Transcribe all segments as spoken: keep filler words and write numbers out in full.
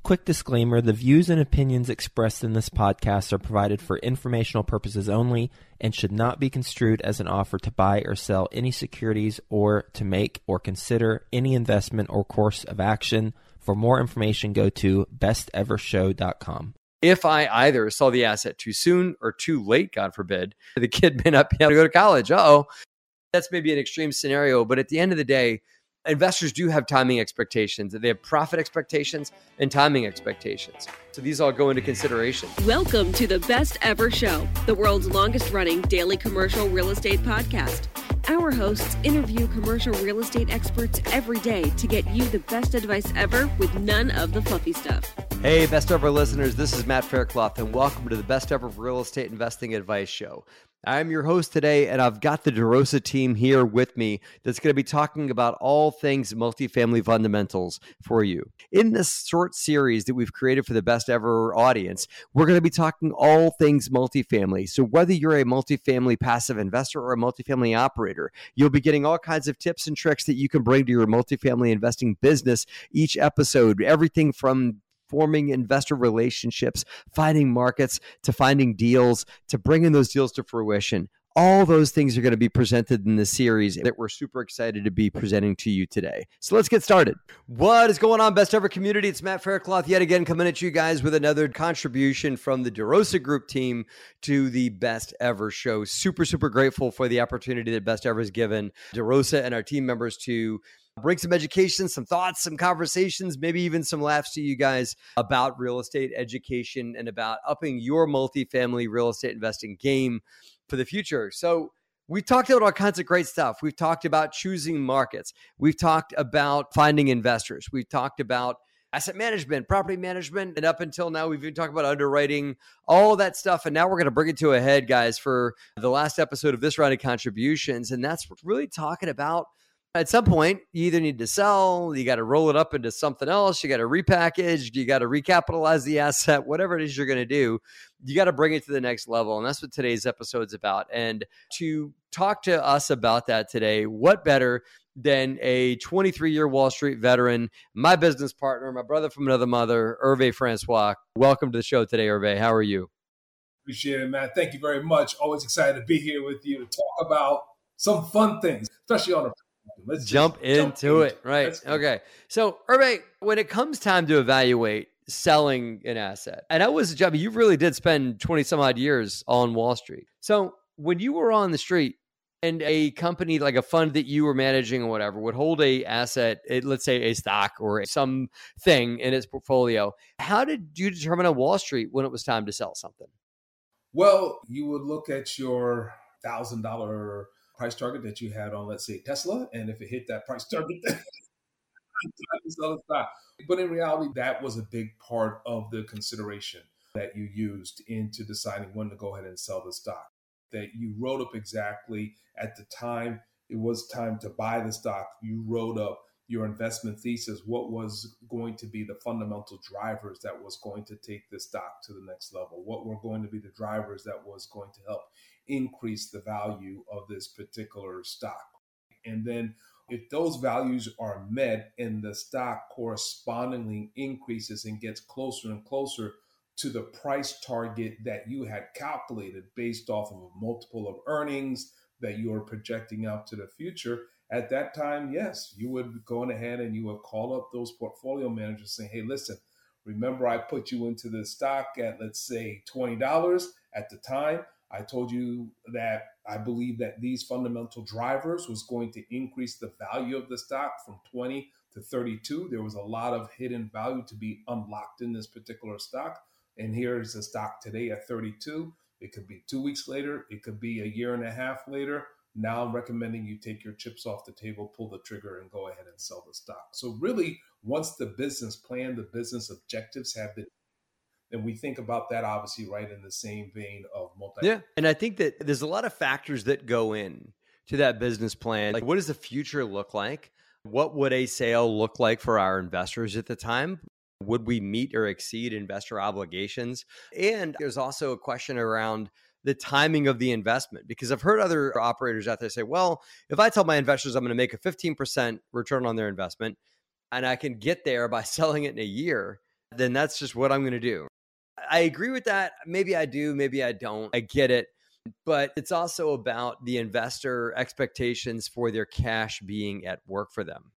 quick disclaimer, the views and opinions expressed in this podcast are provided for informational purposes only and should not be construed as an offer to buy or sell any securities or to make or consider any investment or course of action. For more information, go to best ever show dot com. If I either sell the asset too soon or too late, God forbid, the kid may not be able to go to college. Uh-oh. That's maybe an extreme scenario, but at the end of the day, investors do have timing expectations. They have profit expectations and timing expectations. So these all go into consideration. Welcome to the Best Ever Show, the world's longest running daily commercial real estate podcast. Our hosts interview commercial real estate experts every day to get you the best advice ever with none of the fluffy stuff. Hey, Best Ever listeners, this is Matt Faircloth, and welcome to the Best Ever Real Estate Investing Advice Show. I'm your host today, and I've got the DeRosa team here with me that's going to be talking about all things multifamily fundamentals for you. In this short series that we've created for the Best Ever audience, we're going to be talking all things multifamily. So whether you're a multifamily passive investor or a multifamily operator, you'll be getting all kinds of tips and tricks that you can bring to your multifamily investing business each episode. Everything from forming investor relationships, finding markets, to finding deals, to bringing those deals to fruition. All those things are going to be presented in this series that we're super excited to be presenting to you today. So let's get started. What is going on, Best Ever community? It's Matt Faircloth yet again coming at you guys with another contribution from the DeRosa Group team to the Best Ever Show. Super, super grateful for the opportunity that Best Ever has given DeRosa and our team members to bring some education, some thoughts, some conversations, maybe even some laughs to you guys about real estate education and about upping your multifamily real estate investing game for the future. So we've talked about all kinds of great stuff. We've talked about choosing markets. We've talked about finding investors. We've talked about asset management, property management, and up until now, we've been talking about underwriting, all that stuff. And now we're going to bring it to a head, guys, for the last episode of this round of contributions. And that's really talking about at some point, you either need to sell, you got to roll it up into something else, you got to repackage, you got to recapitalize the asset, whatever it is you're going to do, you got to bring it to the next level. And that's what today's episode's about. And to talk to us about that today, what better than a twenty-three-year Wall Street veteran, my business partner, my brother from another mother, Hervé Francois. Welcome to the show today, Hervé. How are you? Appreciate it, Matt. Thank you very much. Always excited to be here with you to talk about some fun things, especially on a Let's jump into jump it. Into right. Okay. So, Hervé, when it comes time to evaluate selling an asset, and that was a job, you really did spend twenty some odd years on Wall Street. So when you were on the street and a company like a fund that you were managing or whatever would hold a asset, let's say a stock or some thing in its portfolio, how did you determine on Wall Street when it was time to sell something? Well, you would look at your one thousand dollars price target that you had on, let's say, Tesla. And if it hit that price target, sell the stock. But in reality, that was a big part of the consideration that you used into deciding when to go ahead and sell the stock. That you wrote up exactly at the time it was time to buy the stock. You wrote up your investment thesis, what was going to be the fundamental drivers that was going to take the stock to the next level, what were going to be the drivers that was going to help increase the value of this particular stock. And then if those values are met and the stock correspondingly increases and gets closer and closer to the price target that you had calculated based off of a multiple of earnings that you are projecting out to the future, at that time, yes, you would go on ahead and you would call up those portfolio managers saying, hey, listen, remember I put you into the stock at, let's say, twenty dollars at the time. I told you that I believe that these fundamental drivers was going to increase the value of the stock from twenty to thirty-two. There was a lot of hidden value to be unlocked in this particular stock. And here's the stock today at thirty-two. It could be two weeks later. It could be a year and a half later. Now I'm recommending you take your chips off the table, pull the trigger, and go ahead and sell the stock. So really, once the business plan, the business objectives have been, and we think about that obviously right in the same vein of multi. Yeah. And I think that there's a lot of factors that go in to that business plan. Like, what does the future look like? What would a sale look like for our investors at the time? Would we meet or exceed investor obligations? And there's also a question around the timing of the investment, because I've heard other operators out there say, well, if I tell my investors I'm going to make a fifteen percent return on their investment and I can get there by selling it in a year, then that's just what I'm going to do. I agree with that. Maybe I do, maybe I don't. I get it. But it's also about the investor expectations for their cash being at work for them.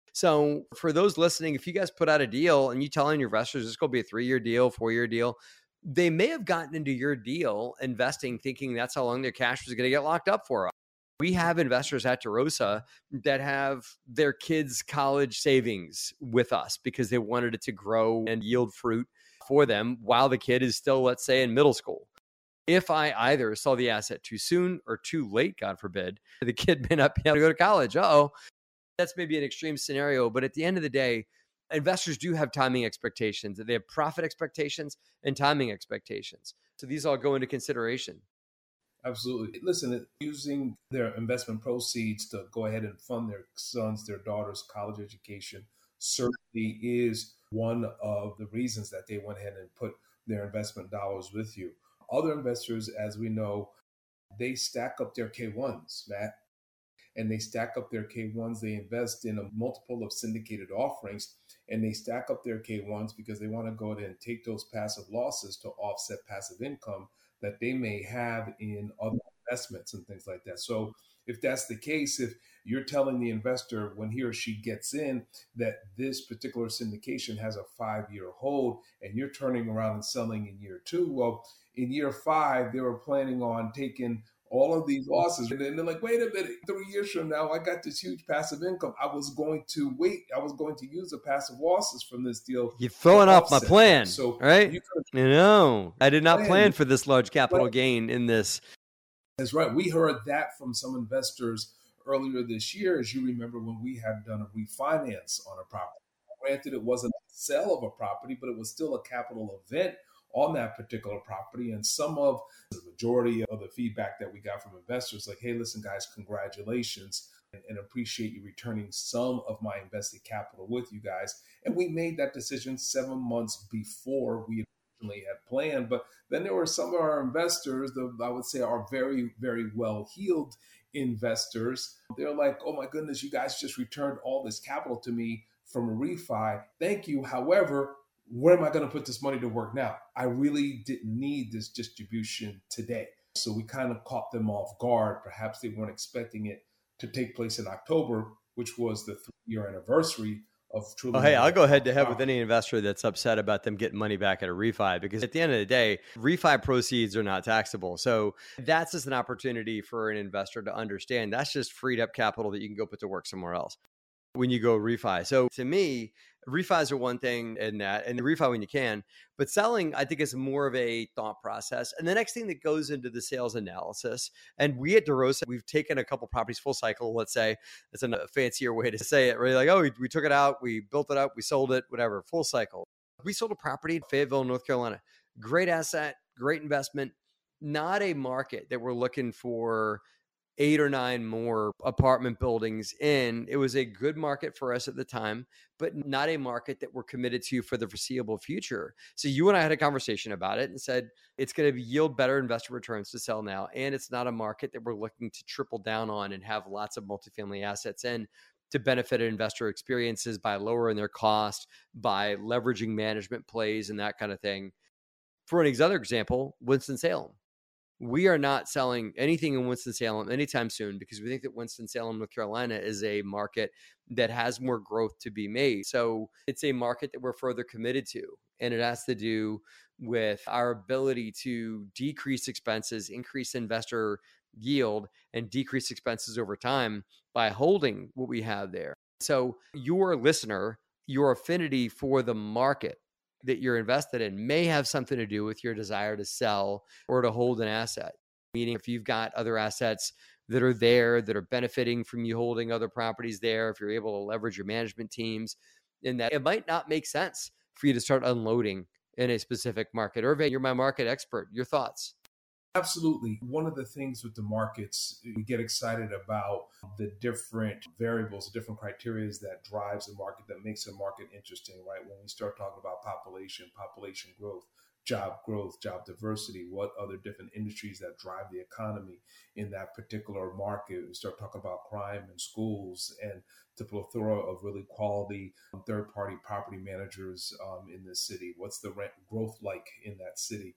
So for those listening, if you guys put out a deal and you telling your investors it's going to be a three-year deal, four-year deal, they may have gotten into your deal investing thinking that's how long their cash was going to get locked up for. We have investors at DeRosa that have their kids' college savings with us because they wanted it to grow and yield fruit for them while the kid is still, let's say, in middle school. If I either sell the asset too soon or too late, God forbid, the kid may not be able to go to college. Uh-oh. That's maybe an extreme scenario, but at the end of the day, investors do have timing expectations. They have profit expectations and timing expectations. So these all go into consideration. Absolutely. Listen, using their investment proceeds to go ahead and fund their sons, their daughters' college education certainly is one of the reasons that they went ahead and put their investment dollars with you. Other investors, as we know, they stack up their K ones, Matt, and they stack up their K ones. They invest in a multiple of syndicated offerings, and they stack up their K ones because they want to go ahead and take those passive losses to offset passive income that they may have in other investments and things like that. So if that's the case, if you're telling the investor when he or she gets in that this particular syndication has a five-year hold and you're turning around and selling in year two, well, in year five, they were planning on taking all of these losses. And then they're like, wait a minute, three years from now, I got this huge passive income. I was going to wait. I was going to use the passive losses from this deal. You're throwing off my plan, them. So right? You, you know, I did not plan, plan for this large capital but, gain in this. That's right. We heard that from some investors earlier this year, as you remember, when we had done a refinance on a property. Granted, it wasn't a sale of a property, but it was still a capital event on that particular property. And some of the majority of the feedback that we got from investors, like, hey, listen, guys, congratulations, and, and appreciate you returning some of my invested capital with you guys. And we made that decision seven months before we originally had planned. But then there were some of our investors, the, I would say are very, very well-heeled investors. They're like, oh my goodness, you guys just returned all this capital to me from a refi. Thank you. However, where am I going to put this money to work now? I really didn't need this distribution today. So we kind of caught them off guard. Perhaps they weren't expecting it to take place in October, which was the three-year anniversary of Truly. Oh, hey, I'll go head to head with any investor that's upset about them getting money back at a refi, because at the end of the day, refi proceeds are not taxable. So that's just an opportunity for an investor to understand that's just freed up capital that you can go put to work somewhere else when you go refi. So to me, refis are one thing in that, and the refi when you can, but selling, I think, is more of a thought process. And the next thing that goes into the sales analysis, and we at DeRosa, we've taken a couple properties full cycle, let's say. It's a fancier way to say it, really, like, oh, we, we took it out, we built it up, we sold it, whatever, full cycle. We sold a property in Fayetteville, North Carolina. Great asset, great investment, not a market that we're looking for eight or nine more apartment buildings in. It was a good market for us at the time, but not a market that we're committed to for the foreseeable future. So you and I had a conversation about it and said, it's going to yield better investor returns to sell now. And it's not a market that we're looking to triple down on and have lots of multifamily assets in to benefit investor experiences by lowering their cost, by leveraging management plays and that kind of thing. For an other example, Winston-Salem. We are not selling anything in Winston-Salem anytime soon because we think that Winston-Salem, North Carolina is a market that has more growth to be made. So it's a market that we're further committed to. And it has to do with our ability to decrease expenses, increase investor yield, and decrease expenses over time by holding what we have there. So your listener, your affinity for the market that you're invested in may have something to do with your desire to sell or to hold an asset. Meaning, if you've got other assets that are there that are benefiting from you holding other properties there, if you're able to leverage your management teams, in that it might not make sense for you to start unloading in a specific market. Hervé, you're my market expert. Your thoughts? Absolutely. One of the things with the markets, we get excited about the different variables, the different criteria that drives the market, that makes a market interesting, right? When we start talking about population, population growth, job growth, job diversity, what other different industries that drive the economy in that particular market. We start talking about crime and schools and the plethora of really quality third-party property managers um, in this city. What's the rent growth like in that city?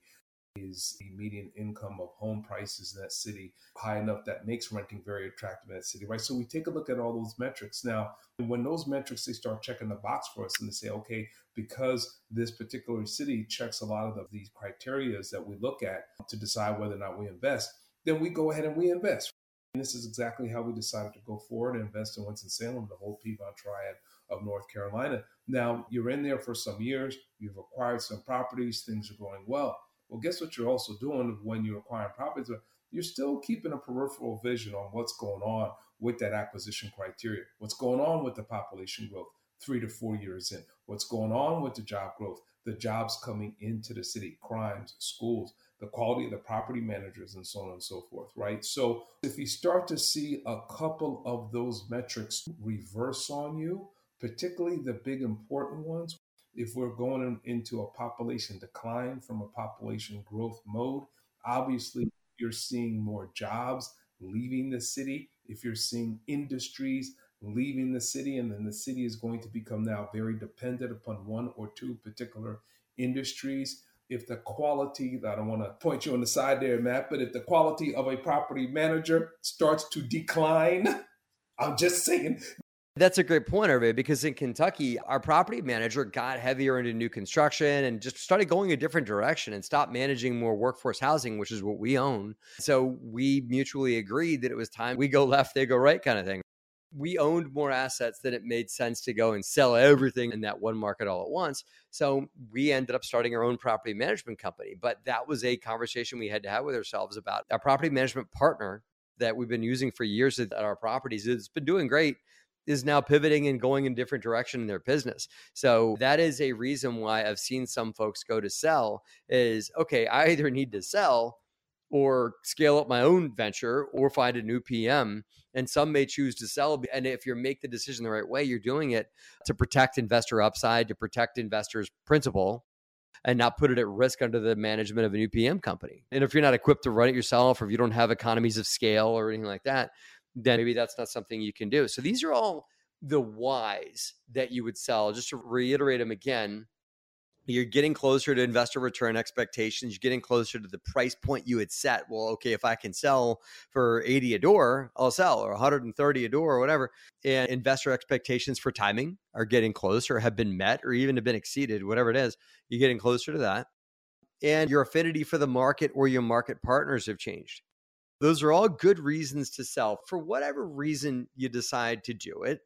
Is the median income of home prices in that city high enough that makes renting very attractive in that city, right? So we take a look at all those metrics. Now, when those metrics, they start checking the box for us and they say, okay, because this particular city checks a lot of the, these criteria that we look at to decide whether or not we invest, then we go ahead and we invest. And this is exactly how we decided to go forward and invest in Winston-Salem, the whole Piedmont Triad of North Carolina. Now, you're in there for some years, you've acquired some properties, things are going well. Well, guess what you're also doing when you're acquiring properties? You're still keeping a peripheral vision on what's going on with that acquisition criteria. What's going on with the population growth three to four years in? What's going on with the job growth? The jobs coming into the city, crimes, schools, the quality of the property managers, and so on and so forth, right? So if you start to see a couple of those metrics reverse on you, particularly the big important ones, if we're going into a population decline from a population growth mode, obviously you're seeing more jobs leaving the city. If you're seeing industries leaving the city, and then the city is going to become now very dependent upon one or two particular industries. If the quality, I don't want to point you on the side there, Matt, but if the quality of a property manager starts to decline, I'm just saying. That's a great point, Hervé, because in Kentucky, our property manager got heavier into new construction and just started going a different direction and stopped managing more workforce housing, which is what we own. So we mutually agreed that it was time we go left, they go right kind of thing. We owned more assets than it made sense to go and sell everything in that one market all at once. So we ended up starting our own property management company. But that was a conversation we had to have with ourselves about our property management partner that we've been using for years at our properties. It's been doing great, is now pivoting and going in a different direction in their business. So that is a reason why I've seen some folks go to sell is, okay, I either need to sell or scale up my own venture or find a new P M. And some may choose to sell. And if you make the decision the right way, you're doing it to protect investor upside, to protect investors' principal, and not put it at risk under the management of a new P M company. And if you're not equipped to run it yourself, or if you don't have economies of scale or anything like that, then maybe that's not something you can do. So these are all the whys that you would sell. Just to reiterate them again, you're getting closer to investor return expectations. You're getting closer to the price point you had set. Well, okay, if I can sell for eighty a door, I'll sell, or one hundred thirty a door or whatever. And investor expectations for timing are getting closer, have been met, or even have been exceeded, whatever it is. You're getting closer to that. And your affinity for the market or your market partners have changed. Those are all good reasons to sell for whatever reason you decide to do it.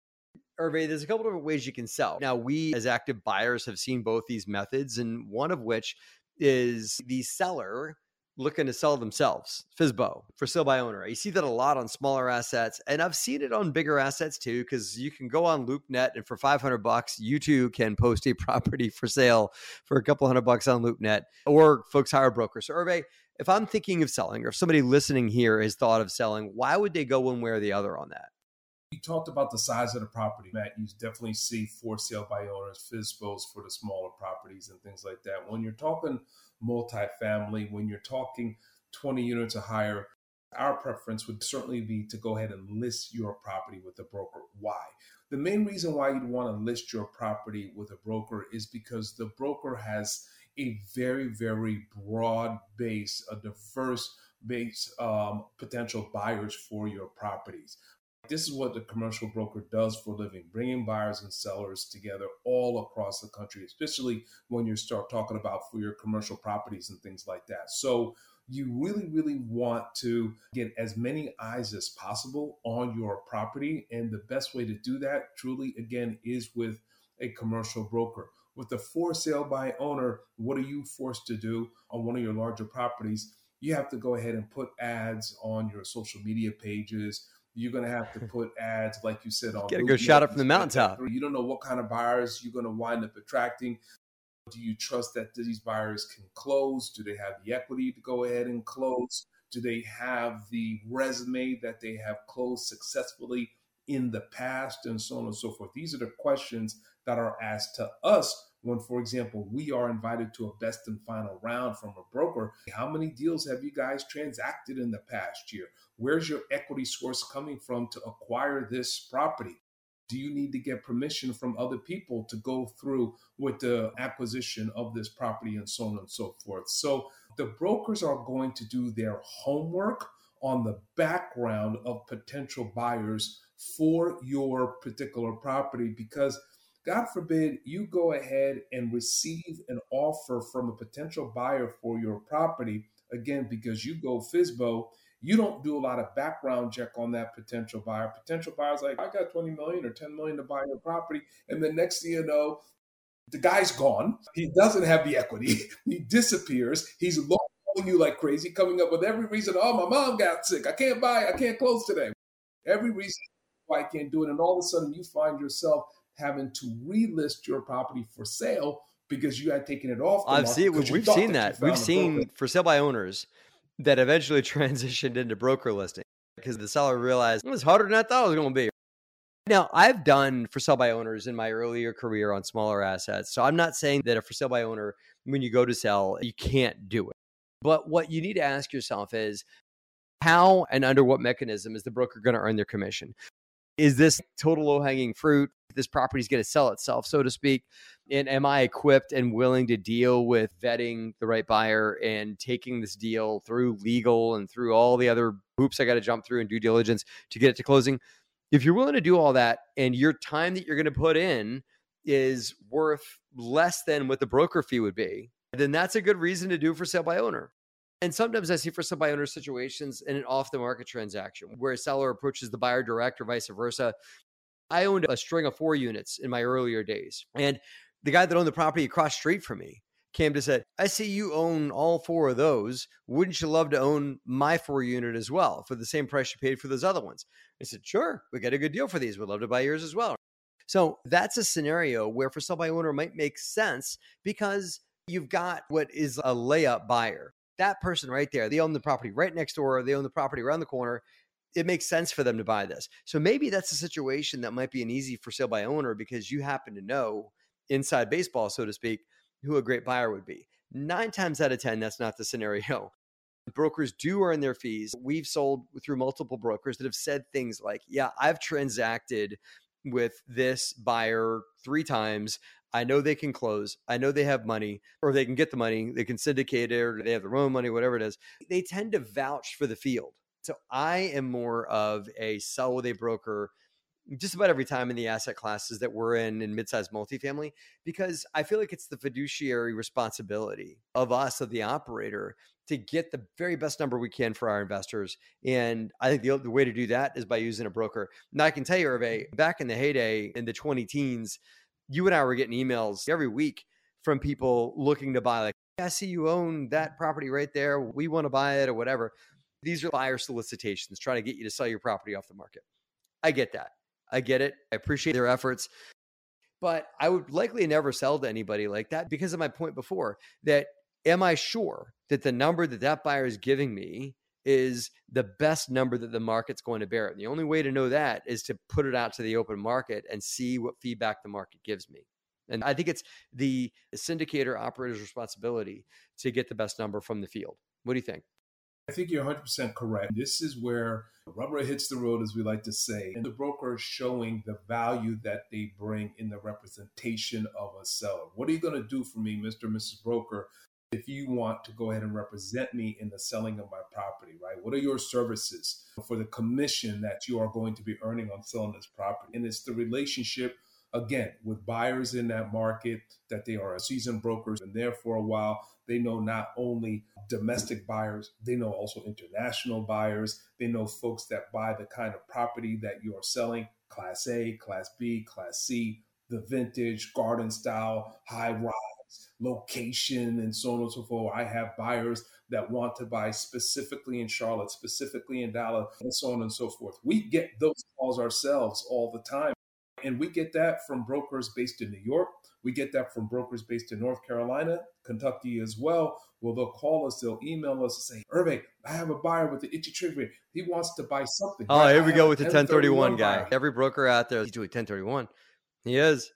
Hervé, there's a couple different ways you can sell. Now, we as active buyers have seen both these methods, and one of which is the seller looking to sell themselves, F S B O, for sale by owner. You see that a lot on smaller assets, and I've seen it on bigger assets too, because you can go on LoopNet and for five hundred bucks, you too can post a property for sale for a couple hundred bucks on LoopNet, or folks hire brokers. So Hervé, if I'm thinking of selling, or if somebody listening here has thought of selling, why would they go one way or the other on that? You talked about the size of the property, Matt. You definitely see for sale by owners, F S B Os for the smaller properties and things like that. When you're talking multifamily, when you're talking twenty units or higher, our preference would certainly be to go ahead and list your property with a broker. Why? The main reason why you'd want to list your property with a broker is because the broker has a very, very broad base, a diverse base, um, potential buyers for your properties. This is what the commercial broker does for a living, bringing buyers and sellers together all across the country, especially when you start talking about for your commercial properties and things like that. So you really, really want to get as many eyes as possible on your property. And the best way to do that, truly, again, is with a commercial broker. With the for sale by owner, what are you forced to do on one of your larger properties? You have to go ahead and put ads on your social media pages. You're going to have to put ads, like you said, on. Get a good shot up from the mountaintop. You don't know what kind of buyers you're going to wind up attracting. Do you trust that these buyers can close? Do they have the equity to go ahead and close? Do they have the resume that they have closed successfully in the past, and so on and so forth? These are the questions that are asked to us when, for example, we are invited to a best and final round from a broker. How many deals have you guys transacted in the past year? Where's your equity source coming from to acquire this property? Do you need to get permission from other people to go through with the acquisition of this property and so on and so forth? So the brokers are going to do their homework on the background of potential buyers for your particular property, because God forbid you go ahead and receive an offer from a potential buyer for your property, again, because you go F S B O, you don't do a lot of background check on that potential buyer. Potential buyer's like, I got twenty million or ten million to buy your property. And the next thing you know, the guy's gone. He doesn't have the equity. He disappears. He's lowballing you like crazy, coming up with every reason. Oh, my mom got sick. I can't buy. I can't close today. Every reason why I can't do it. And all of a sudden you find yourself having to relist your property for sale because you had taken it off the I've market. seen, because you we've thought seen that that. you We've found a seen broker. for sale by owners that eventually transitioned into broker listing because the seller realized it was harder than I thought it was going to be. Now, I've done for sale by owners in my earlier career on smaller assets. So I'm not saying that a for sale by owner, when you go to sell, you can't do it. But what you need to ask yourself is how and under what mechanism is the broker going to earn their commission? Is this total low-hanging fruit? This property is going to sell itself, so to speak. And am I equipped and willing to deal with vetting the right buyer and taking this deal through legal and through all the other hoops I got to jump through and due diligence to get it to closing? If you're willing to do all that and your time that you're going to put in is worth less than what the broker fee would be, then that's a good reason to do for sale by owner. And sometimes I see for sale by owner situations in an off-the-market transaction where a seller approaches the buyer direct or vice versa. I owned a string of four units in my earlier days. And the guy that owned the property across the street from me came to say, I see you own all four of those. Wouldn't you love to own my four unit as well for the same price you paid for those other ones? I said, sure, we got a good deal for these. We'd love to buy yours as well. So that's a scenario where for sale by owner might make sense because you've got what is a layup buyer. That person right there, they own the property right next door. They own the property around the corner. It makes sense for them to buy this. So maybe that's a situation that might be an easy for sale by owner because you happen to know inside baseball, so to speak, who a great buyer would be. Nine times out of ten, that's not the scenario. Brokers do earn their fees. We've sold through multiple brokers that have said things like, yeah, I've transacted with this buyer three times. I know they can close. I know they have money, or they can get the money. They can syndicate it, or they have their own money, whatever it is. They tend to vouch for the field. So I am more of a sell with a broker just about every time in the asset classes that we're in in mid-sized multifamily, because I feel like it's the fiduciary responsibility of us, of the operator, to get the very best number we can for our investors. And I think the, the way to do that is by using a broker. Now, I can tell you, Hervé, back in the heyday, in the twenty teens, you and I were getting emails every week from people looking to buy, like, I see you own that property right there. We want to buy it or whatever. These are buyer solicitations trying to get you to sell your property off the market. I get that. I get it. I appreciate their efforts. But I would likely never sell to anybody like that because of my point before that, am I sure that the number that that buyer is giving me is the best number that the market's going to bear? And the only way to know that is to put it out to the open market and see what feedback the market gives me. And I think it's the syndicator operator's responsibility to get the best number from the field. What do you think? I think you're one hundred percent correct. This is where the rubber hits the road, as we like to say, and the broker is showing the value that they bring in the representation of a seller. What are you going to do for me, Mister or Missus Broker, if you want to go ahead and represent me in the selling of my property, right? What are your services for the commission that you are going to be earning on selling this property? And it's the relationship, again, with buyers in that market, that they are seasoned brokers and there for a while. They know not only domestic buyers, they know also international buyers. They know folks that buy the kind of property that you are selling, Class A, Class B, Class C, the vintage, garden style, high rise, location, and so on and so forth. I have buyers that want to buy specifically in Charlotte, specifically in Dallas, and so on and so forth. We get those calls ourselves all the time. And we get that from brokers based in New York. We get that from brokers based in North Carolina, Kentucky as well. Well, they'll call us, they'll email us and say, Hervé, I have a buyer with the itchy trigger. He wants to buy something. Oh, right? here we I go with the ten thirty-one buyer. guy. Every broker out there, he's doing ten thirty-one. He is.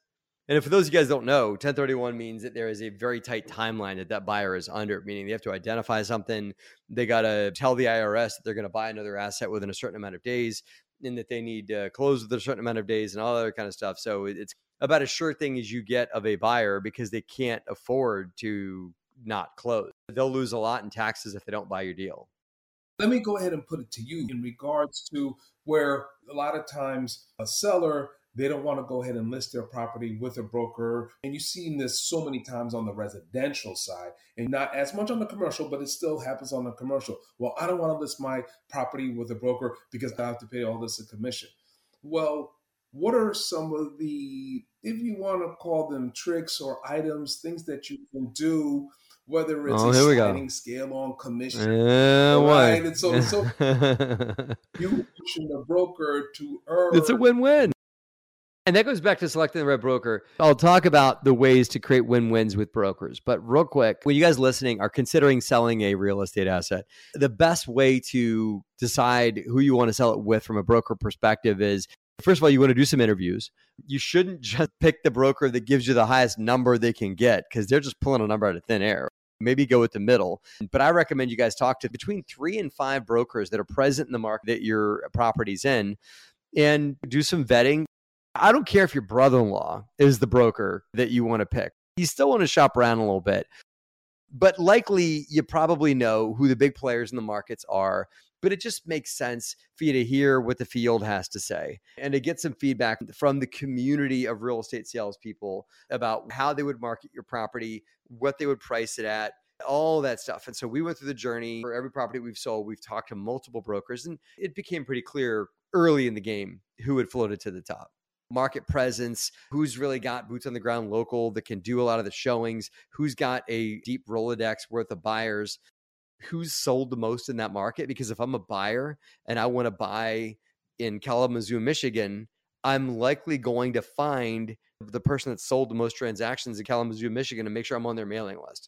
And for those of you guys don't know, ten thirty-one means that there is a very tight timeline that that buyer is under, meaning they have to identify something. They got to tell the I R S that they're going to buy another asset within a certain amount of days and that they need to close within a certain amount of days and all that kind of stuff. So it's about as sure thing as you get of a buyer because they can't afford to not close. They'll lose a lot in taxes if they don't buy your deal. Let me go ahead and put it to you in regards to where a lot of times a seller, they don't want to go ahead and list their property with a broker. And you've seen this so many times on the residential side and not as much on the commercial, but it still happens on the commercial. Well, I don't want to list my property with a broker because I have to pay all this a commission. Well, what are some of the, if you want to call them tricks or items, things that you can do, whether it's oh, a sliding scale on commission, uh, right? And so, so you pushing the broker to earn. It's a win-win. And that goes back to selecting the right broker. I'll talk about the ways to create win-wins with brokers. But real quick, when you guys listening are considering selling a real estate asset, the best way to decide who you want to sell it with from a broker perspective is, first of all, you want to do some interviews. You shouldn't just pick the broker that gives you the highest number they can get because they're just pulling a number out of thin air. Maybe go with the middle. But I recommend you guys talk to between three and five brokers that are present in the market that your property's in and do some vetting. I don't care if your brother-in-law is the broker that you want to pick. You still want to shop around a little bit. But likely, you probably know who the big players in the markets are. But it just makes sense for you to hear what the field has to say and to get some feedback from the community of real estate salespeople about how they would market your property, what they would price it at, all that stuff. And so we went through the journey. For every property we've sold, we've talked to multiple brokers, and it became pretty clear early in the game who had floated to the top. Market presence, who's really got boots on the ground local that can do a lot of the showings, who's got a deep Rolodex worth of buyers, who's sold the most in that market. Because if I'm a buyer and I want to buy in Kalamazoo, Michigan, I'm likely going to find the person that sold the most transactions in Kalamazoo, Michigan, and make sure I'm on their mailing list.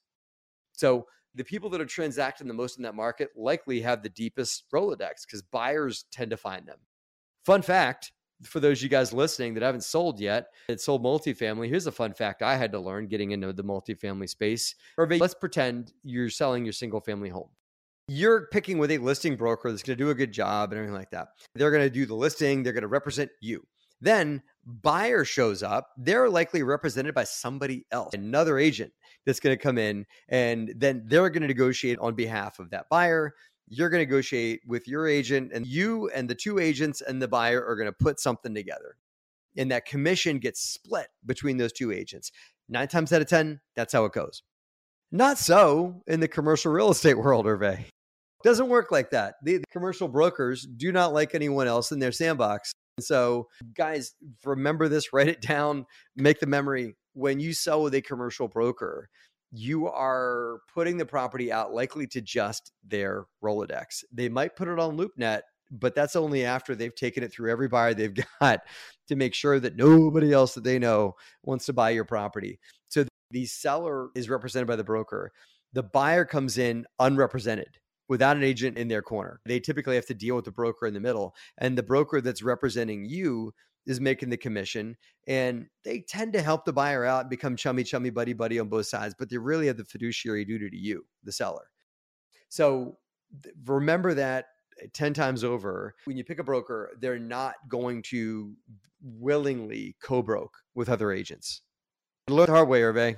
So the people that are transacting the most in that market likely have the deepest Rolodex because buyers tend to find them. Fun fact, for those of you guys listening that haven't sold yet, it sold multifamily. Here's a fun fact I had to learn getting into the multifamily space. Or let's pretend you're selling your single family home. You're picking with a listing broker that's going to do a good job and everything like that. They're going to do the listing. They're going to represent you. Then buyer shows up. They're likely represented by somebody else, another agent that's going to come in, and then they're going to negotiate on behalf of that buyer. You're going to negotiate with your agent, and you and the two agents and the buyer are going to put something together. And that commission gets split between those two agents. Nine times out of ten, that's how it goes. Not so in the commercial real estate world, Hervé. Doesn't work like that. The, the commercial brokers do not like anyone else in their sandbox. And so, guys, remember this, write it down, make the memory. When you sell with a commercial broker, you are putting the property out likely to just their Rolodex. They might put it on LoopNet, but that's only after they've taken it through every buyer they've got to make sure that nobody else that they know wants to buy your property. So the seller is represented by the broker. The buyer comes in unrepresented without an agent in their corner. They typically have to deal with the broker in the middle, and the broker that's representing you is making the commission, and they tend to help the buyer out and become chummy, chummy, buddy, buddy on both sides, but they really have the fiduciary duty to you, the seller. So remember that ten times over. When you pick a broker, they're not going to willingly co-broke with other agents. Learn the hard way, Hervé.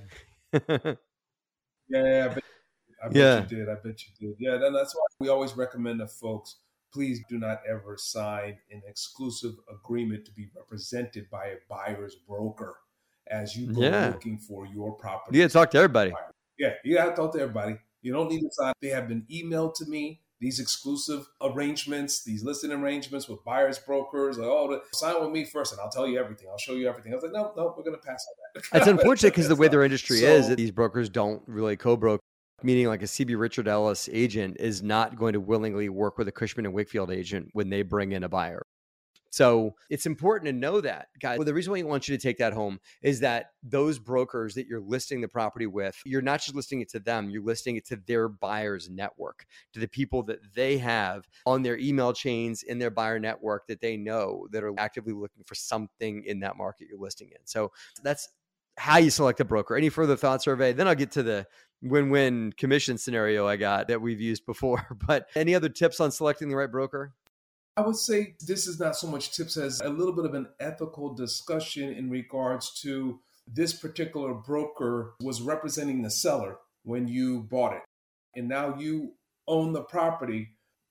yeah, I bet, I bet yeah. you did. I bet you did. Yeah, then that's why we always recommend to folks, please do not ever sign an exclusive agreement to be represented by a buyer's broker as you go yeah. looking for your property. You got to talk to everybody. Yeah, you got to talk to everybody. You don't need to sign. They have been emailed to me, these exclusive arrangements, these listing arrangements with buyer's brokers. Like, oh, sign with me first and I'll tell you everything. I'll show you everything. I was like, no, no, we're going to pass on that. It's unfortunate because the way their industry so, is, these brokers don't really co-broke. Meaning like a C B Richard Ellis agent is not going to willingly work with a Cushman and Wakefield agent when they bring in a buyer. So it's important to know that, guys. Well, the reason why I want you to take that home is that those brokers that you're listing the property with, you're not just listing it to them, you're listing it to their buyer's network, to the people that they have on their email chains in their buyer network that they know that are actively looking for something in that market you're listing in. So that's how you select a broker. Any further thoughts, Hervé? Then I'll get to the win-win commission scenario I got that we've used before. But any other tips on selecting the right broker? I would say this is not so much tips as a little bit of an ethical discussion in regards to this particular broker was representing the seller when you bought it. And now you own the property.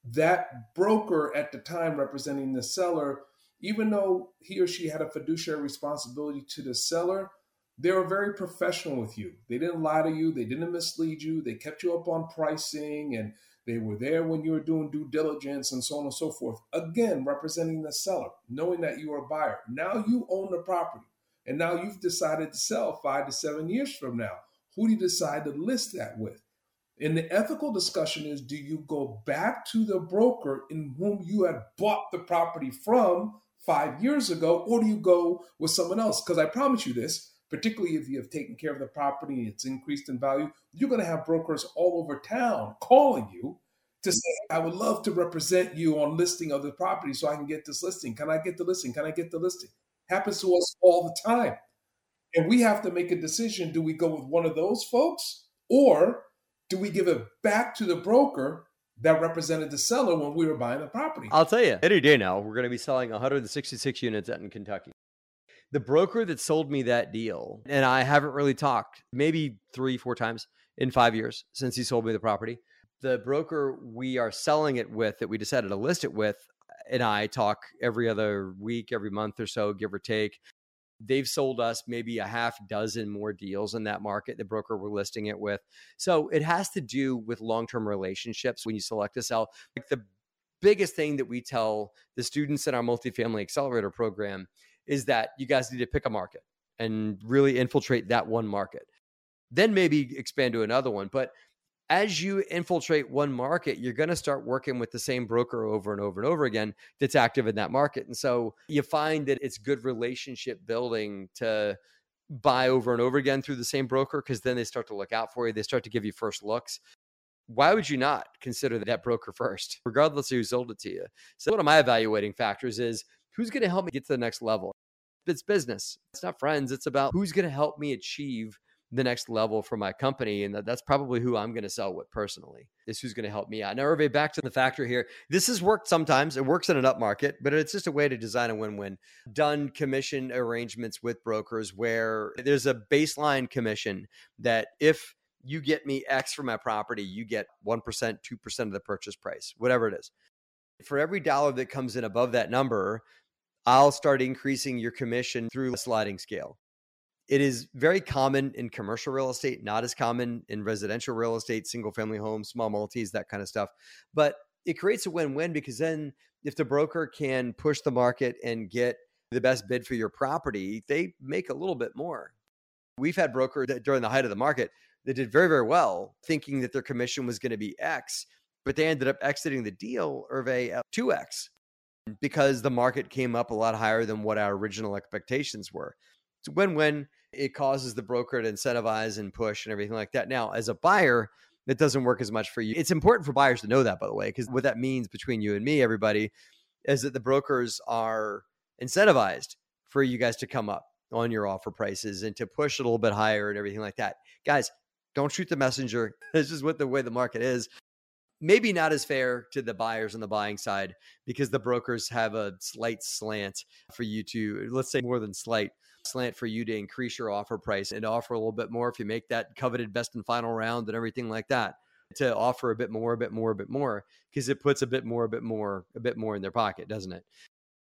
That broker at the time representing the seller, even though he or she had a fiduciary responsibility to the seller, they were very professional with you. They didn't lie to you. They didn't mislead you. They kept you up on pricing, and they were there when you were doing due diligence and so on and so forth. Again, representing the seller, knowing that you are a buyer. Now you own the property, and now you've decided to sell five to seven years from now. Who do you decide to list that with? And the ethical discussion is, do you go back to the broker in whom you had bought the property from five years ago, or do you go with someone else? Because I promise you this, particularly if you have taken care of the property and it's increased in value, you're going to have brokers all over town calling you to say, I would love to represent you on listing of the property so I can get this listing. Can I get the listing? Can I get the listing? Happens to us all the time. And we have to make a decision. Do we go with one of those folks, or do we give it back to the broker that represented the seller when we were buying the property? I'll tell you, any day now, we're going to be selling one hundred sixty-six units out in Kentucky. The broker that sold me that deal, and I haven't really talked, maybe three, four times in five years since he sold me the property. The broker we are selling it with, that we decided to list it with, and I talk every other week, every month or so, give or take. They've sold us maybe a half dozen more deals in that market, the broker we're listing it with. So it has to do with long-term relationships when you select a sell. Like the biggest thing that we tell the students in our multifamily accelerator program is that you guys need to pick a market and really infiltrate that one market. Then maybe expand to another one. But as you infiltrate one market, you're going to start working with the same broker over and over and over again that's active in that market. And so you find that it's good relationship building to buy over and over again through the same broker, because then they start to look out for you. They start to give you first looks. Why would you not consider that broker first, regardless of who sold it to you? So one of my evaluating factors is, who's going to help me get to the next level? It's business. It's not friends. It's about who's going to help me achieve the next level for my company. And that's probably who I'm going to sell with personally. This who's going to help me out. Now, Hervé, back to the factor here. This has worked sometimes. It works in an up market, but it's just a way to design a win-win. Done commission arrangements with brokers where there's a baseline commission that if you get me X for my property, you get one percent, two percent of the purchase price, whatever it is. For every dollar that comes in above that number, I'll start increasing your commission through a sliding scale. It is very common in commercial real estate, not as common in residential real estate, single family homes, small multis, that kind of stuff. But it creates a win-win, because then if the broker can push the market and get the best bid for your property, they make a little bit more. We've had brokers that during the height of the market that did very, very well, thinking that their commission was going to be X, but they ended up exiting the deal, Hervé, at two X, because the market came up a lot higher than what our original expectations were. It's a win-win. It causes the broker to incentivize and push and everything like that. Now, as a buyer, it doesn't work as much for you. It's important for buyers to know that, by the way, because what that means between you and me, everybody, is that the brokers are incentivized for you guys to come up on your offer prices and to push a little bit higher and everything like that. Guys, don't shoot the messenger. This is what the way the market is. Maybe not as fair to the buyers on the buying side, because the brokers have a slight slant for you to, let's say more than slight, slant for you to increase your offer price and offer a little bit more if you make that coveted best and final round and everything like that, to offer a bit more, a bit more, a bit more, because it puts a bit more, a bit more, a bit more in their pocket, doesn't it?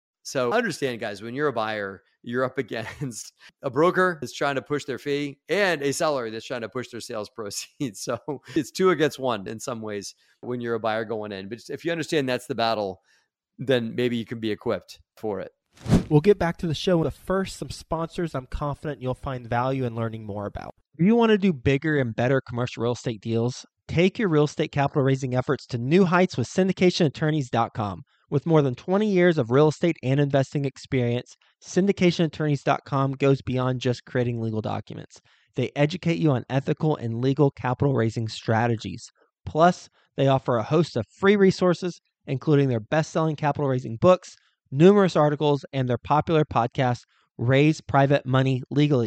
So understand, guys, when you're a buyer, you're up against a broker that's trying to push their fee and a seller that's trying to push their sales proceeds. So it's two against one in some ways when you're a buyer going in. But if you understand that's the battle, then maybe you can be equipped for it. We'll get back to the show, but first, some sponsors I'm confident you'll find value in learning more about. If you want to do bigger and better commercial real estate deals, take your real estate capital raising efforts to new heights with syndication attorneys dot com. With more than twenty years of real estate and investing experience, syndication attorneys dot com goes beyond just creating legal documents. They educate you on ethical and legal capital raising strategies. Plus, they offer a host of free resources, including their best-selling capital raising books, numerous articles, and their popular podcast, Raise Private Money Legally.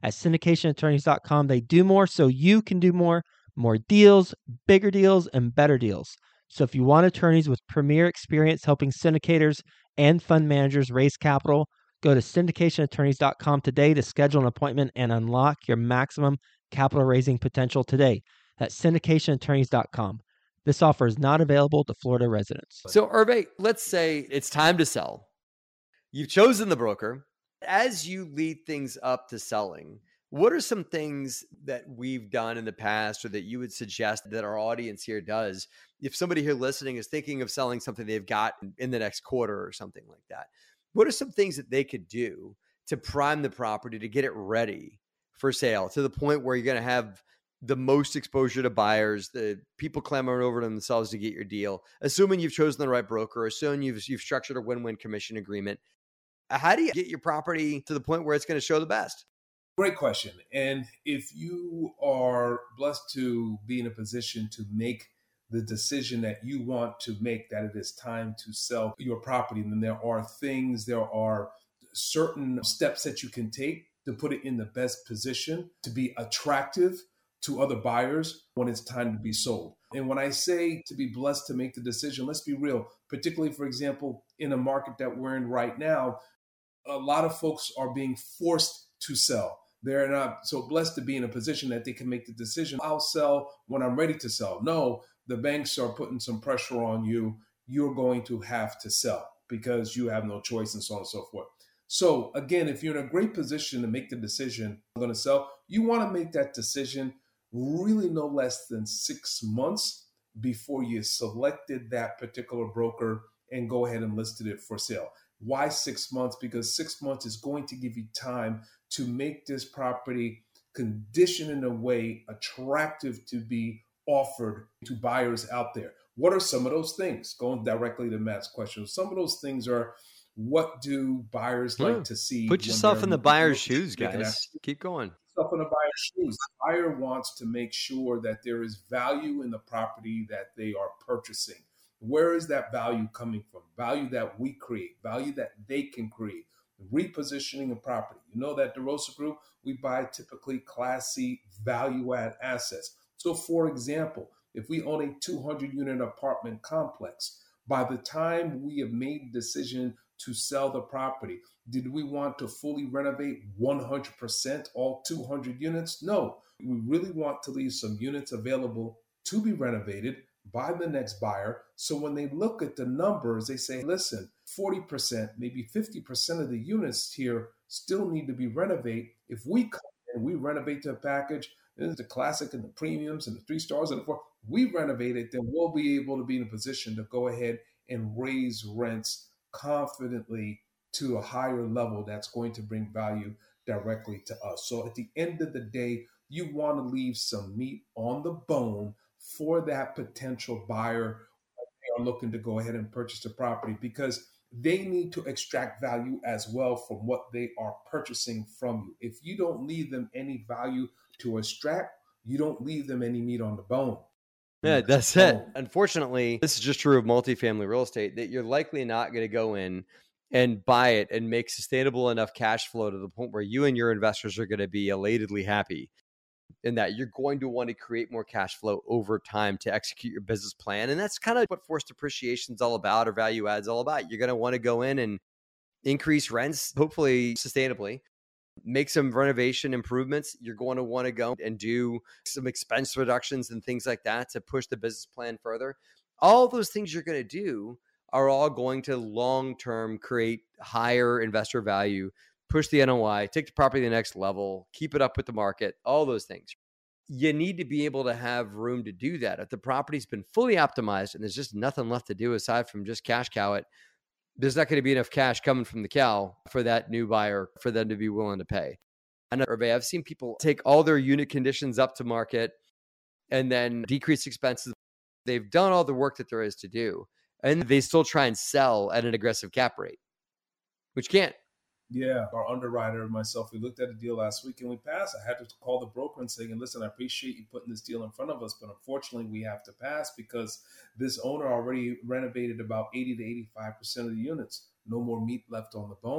At syndication attorneys dot com, they do more so you can do more, more deals, bigger deals, and better deals. So if you want attorneys with premier experience helping syndicators and fund managers raise capital, go to syndication attorneys dot com today to schedule an appointment and unlock your maximum capital raising potential today. That's syndication attorneys dot com. This offer is not available to Florida residents. So, Hervé, let's say it's time to sell. You've chosen the broker. As you lead things up to selling, what are some things that we've done in the past or that you would suggest that our audience here does? If somebody here listening is thinking of selling something they've got in the next quarter or something like that, what are some things that they could do to prime the property to get it ready for sale to the point where you're going to have the most exposure to buyers, the people clamoring over themselves to get your deal, assuming you've chosen the right broker, assuming you've, you've structured a win-win commission agreement? How do you get your property to the point where it's going to show the best? Great question. And if you are blessed to be in a position to make the decision that you want to make, that it is time to sell your property, then there are things, there are certain steps that you can take to put it in the best position to be attractive to other buyers when it's time to be sold. And when I say to be blessed to make the decision, let's be real, particularly, for example, in a market that we're in right now, a lot of folks are being forced to sell. They're not so blessed to be in a position that they can make the decision, I'll sell when I'm ready to sell. No, the banks are putting some pressure on you. You're going to have to sell because you have no choice and so on and so forth. So again, if you're in a great position to make the decision, I'm going to sell, you want to make that decision really no less than six months before you selected that particular broker and go ahead and listed it for sale. Why six months? Because six months is going to give you time to make this property conditioned in a way attractive to be offered to buyers out there. What are some of those things? Going directly to Matt's question. Some of those things are, what do buyers yeah. like to see? Put yourself in the buyer's shoes, guys. Keep going. Yourself in the buyer's shoes. The buyer wants to make sure that there is value in the property that they are purchasing. Where is that value coming from? Value that we create, value that they can create. Repositioning a property. You know that DeRosa Group, we buy typically Class C value add assets. So for example, if we own a two hundred unit apartment complex, by the time we have made the decision to sell the property, did we want to fully renovate one hundred percent all two hundred units? No, we really want to leave some units available to be renovated by the next buyer. So when they look at the numbers, they say, listen, forty percent, maybe fifty percent of the units here still need to be renovated. If we come and we renovate the package, the classic and the premiums and the three stars and the four, we renovate it, then we'll be able to be in a position to go ahead and raise rents confidently to a higher level that's going to bring value directly to us. So at the end of the day, you want to leave some meat on the bone for that potential buyer when they are looking to go ahead and purchase the property, because they need to extract value as well from what they are purchasing from you. If you don't leave them any value to extract, you don't leave them any meat on the bone. Yeah, that's it. Unfortunately, this is just true of multifamily real estate, that you're likely not going to go in and buy it and make sustainable enough cash flow to the point where you and your investors are going to be elatedly happy, in that you're going to want to create more cash flow over time to execute your business plan. And that's kind of what forced appreciation is all about, or value add is all about. You're going to want to go in and increase rents, hopefully sustainably, make some renovation improvements. You're going to want to go and do some expense reductions and things like that to push the business plan further. All those things you're going to do are all going to long-term create higher investor value, push the N O I, take the property to the next level, keep it up with the market, all those things. You need to be able to have room to do that. If the property's been fully optimized and there's just nothing left to do aside from just cash cow it, there's not going to be enough cash coming from the cow for that new buyer for them to be willing to pay. And Hervé, I've seen people take all their unit conditions up to market and then decrease expenses. They've done all the work that there is to do, and they still try and sell at an aggressive cap rate, which can't. Yeah, our underwriter and myself, we looked at a deal last week and we passed. I had to call the broker and say, listen, I appreciate you putting this deal in front of us, but unfortunately we have to pass because this owner already renovated about eighty to eighty-five percent of the units. No more meat left on the bone.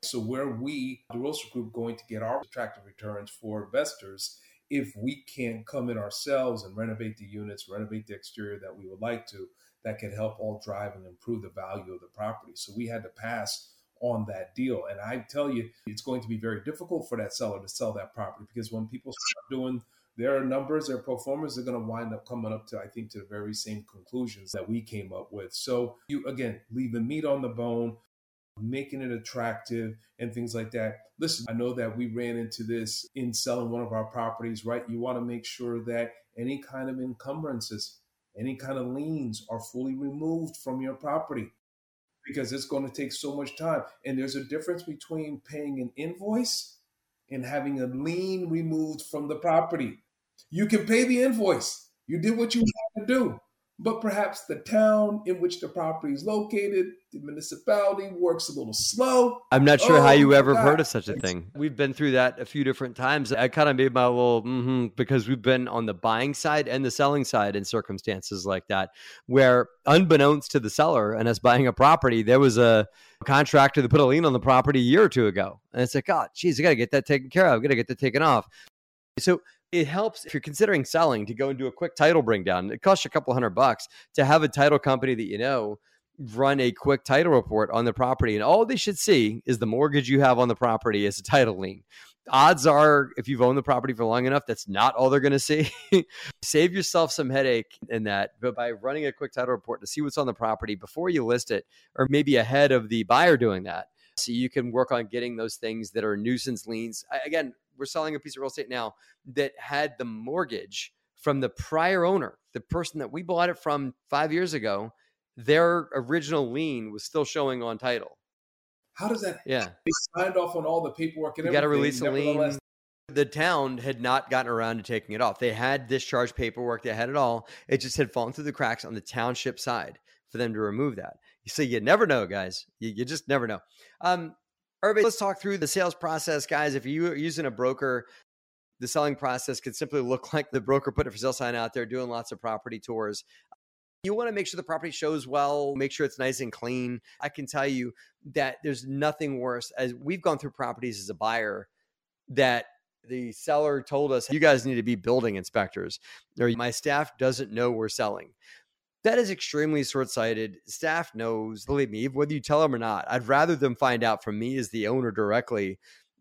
So where we, the DeRosa Group, going to get our attractive returns for investors if we can't come in ourselves and renovate the units, renovate the exterior that we would like to, that can help all drive and improve the value of the property. So we had to pass on that deal. And I tell you, it's going to be very difficult for that seller to sell that property, because when people start doing their numbers, their pro formas, they're going to wind up coming up to, I think, to the very same conclusions that we came up with. So you, again, leaving meat on the bone, making it attractive and things like that. Listen, I know that we ran into this in selling one of our properties, right? You want to make sure that any kind of encumbrances, any kind of liens are fully removed from your property, because it's going to take so much time. And there's a difference between paying an invoice and having a lien removed from the property. You can pay the invoice. You did what you had to do. But perhaps the town in which the property is located, the municipality, works a little slow. I'm not sure oh, how you ever God. heard of such a thing. We've been through that a few different times. I kind of made my little, mm-hmm, because we've been on the buying side and the selling side in circumstances like that, where unbeknownst to the seller and us buying a property, there was a contractor that put a lien on the property a year or two ago. And it's like, oh, geez, I got to get that taken care of. I got to get that taken off. So it helps if you're considering selling to go and do a quick title bring down. It costs you a couple hundred bucks to have a title company that you know run a quick title report on the property. And all they should see is the mortgage you have on the property as a title lien. Odds are, if you've owned the property for long enough, that's not all they're going to see. Save yourself some headache in that, but by running a quick title report to see what's on the property before you list it, or maybe ahead of the buyer doing that. So you can work on getting those things that are nuisance liens. Again, we're selling a piece of real estate now that had the mortgage from the prior owner, the person that we bought it from five years ago. Their original lien was still showing on title. How does that? Yeah, they signed off on all the paperwork and you got to everything. release a lien. The town had not gotten around to taking it off. They had discharge paperwork. They had it all. It just had fallen through the cracks on the township side for them to remove that. So you never know, guys. You, you just never know. Um, Everybody, let's talk through the sales process, guys. If you're using a broker, the selling process could simply look like the broker put a for sale sign out there, doing lots of property tours. You want to make sure the property shows well, make sure it's nice and clean. I can tell you that there's nothing worse. As we've gone through properties as a buyer that the seller told us, you guys need to be building inspectors, or my staff doesn't know we're selling. That is extremely short-sighted. Staff knows, believe me, whether you tell them or not. I'd rather them find out from me as the owner directly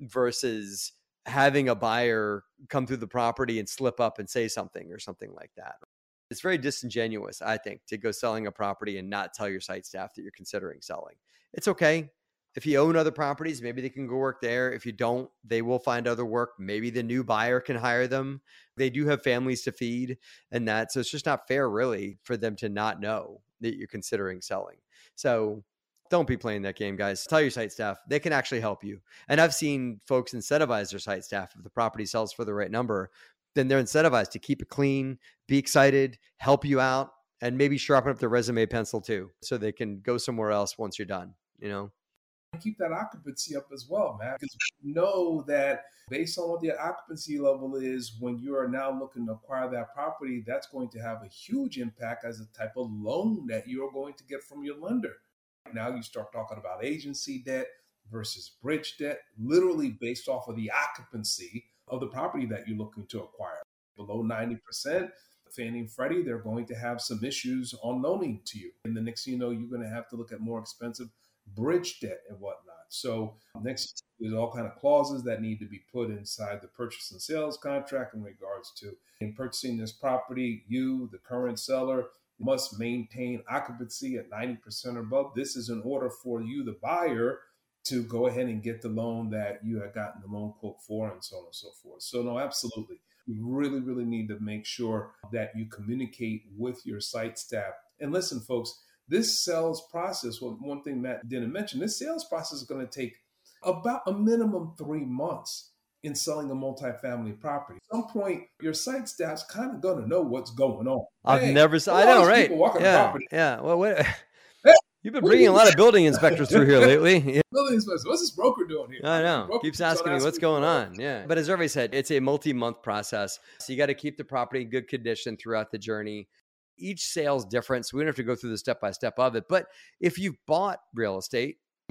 versus having a buyer come through the property and slip up and say something or something like that. It's very disingenuous, I think, to go selling a property and not tell your site staff that you're considering selling. It's okay. If you own other properties, maybe they can go work there. If you don't, they will find other work. Maybe the new buyer can hire them. They do have families to feed and that. So it's just not fair, really, for them to not know that you're considering selling. So don't be playing that game, guys. Tell your site staff. They can actually help you. And I've seen folks incentivize their site staff. If the property sells for the right number, then they're incentivized to keep it clean, be excited, help you out, and maybe sharpen up their resume pencil too, so they can go somewhere else once you're done, you know? Keep that occupancy up as well, man, because we know that based on what the occupancy level is, when you are now looking to acquire that property, that's going to have a huge impact as a type of loan that you're going to get from your lender. Now you start talking about agency debt versus bridge debt, literally based off of the occupancy of the property that you're looking to acquire. Below ninety percent, Fannie and Freddie, they're going to have some issues on loaning to you. And the next thing you know, you're going to have to look at more expensive bridge debt and whatnot. So next, there's all kind of clauses that need to be put inside the purchase and sales contract in regards to in purchasing this property. You, the current seller, must maintain occupancy at ninety percent or above. This is in order for you, the buyer, to go ahead and get the loan that you had gotten the loan quote for, and so on and so forth. So no, absolutely. You really, really need to make sure that you communicate with your site staff. And listen, folks, this sales process, well, one thing Matt didn't mention, this sales process is going to take about a minimum three months in selling a multifamily property. At some point, your site staff's kind of going to know what's going on. I've hey, never seen, I know, right? Yeah, yeah. Well, what, hey, you've been bringing a lot of building inspectors through here lately. Yeah. Building inspectors, what's this broker doing here? I know. Broker Keeps asking me what's going on. Yeah. But as everybody said, it's a multi-month process. So you got to keep the property in good condition throughout the journey. Each sale is different, so we don't have to go through the step-by-step of it. But if you've bought real estate,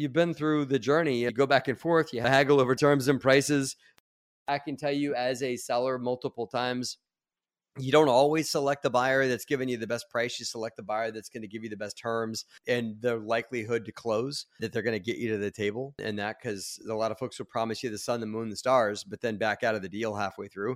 you've been through the journey. You go back and forth, you haggle over terms and prices. I can tell you as a seller multiple times, you don't always select the buyer that's giving you the best price. You select the buyer that's going to give you the best terms and the likelihood to close, that they're going to get you to the table. And that, because a lot of folks will promise you the sun, the moon, the stars, but then back out of the deal halfway through.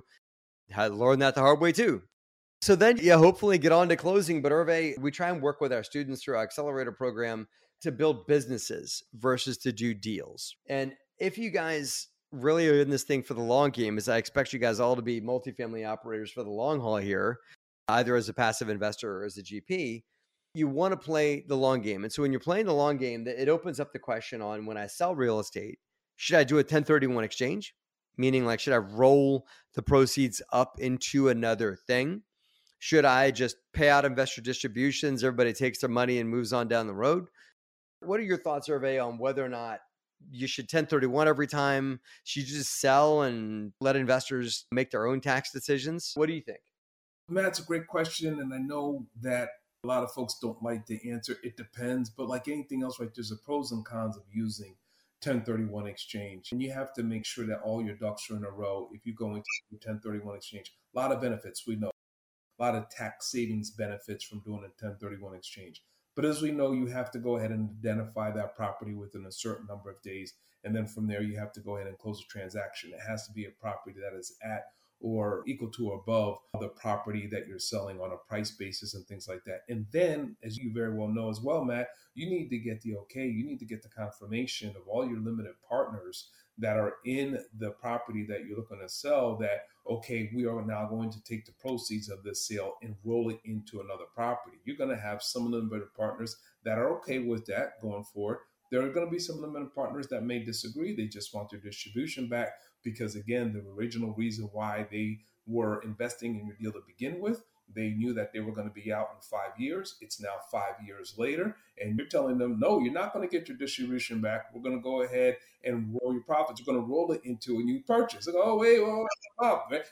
I learned that the hard way too. So then, yeah, hopefully get on to closing. But Hervé, we try and work with our students through our accelerator program to build businesses versus to do deals. And if you guys really are in this thing for the long game, as I expect you guys all to be multifamily operators for the long haul here, either as a passive investor or as a G P, you want to play the long game. And so when you're playing the long game, it opens up the question on, when I sell real estate, should I do a ten thirty-one exchange? Meaning, like, should I roll the proceeds up into another thing? Should I just pay out investor distributions? Everybody takes their money and moves on down the road. What are your thoughts, Hervé, on whether or not you should ten thirty-one every time? Should you just sell and let investors make their own tax decisions? What do you think? Matt, that's a great question. And I know that a lot of folks don't like the answer. It depends. But like anything else, right, there's the pros and cons of using ten thirty-one exchange. And you have to make sure that all your ducks are in a row. If you go into a ten thirty-one exchange, a lot of benefits, we know. A lot of tax savings benefits from doing a ten thirty-one exchange. But as we know, you have to go ahead and identify that property within a certain number of days. And then from there, you have to go ahead and close the transaction. It has to be a property that is at or equal to or above the property that you're selling on a price basis and things like that. And then, as you very well know as well, Matt, you need to get the okay, you need to get the confirmation of all your limited partners that are in the property that you're looking to sell, that, okay, we are now going to take the proceeds of this sale and roll it into another property. You're going to have some limited partners that are okay with that going forward. There are going to be some limited partners that may disagree. They just want their distribution back because, again, the original reason why they were investing in your deal to begin with, they knew that they were going to be out in five years. It's now five years later, and you're telling them, no, you're not going to get your distribution back. We're going to go ahead and roll your profits. We're going to roll it into a new purchase. Like, oh, wait, well, up, right?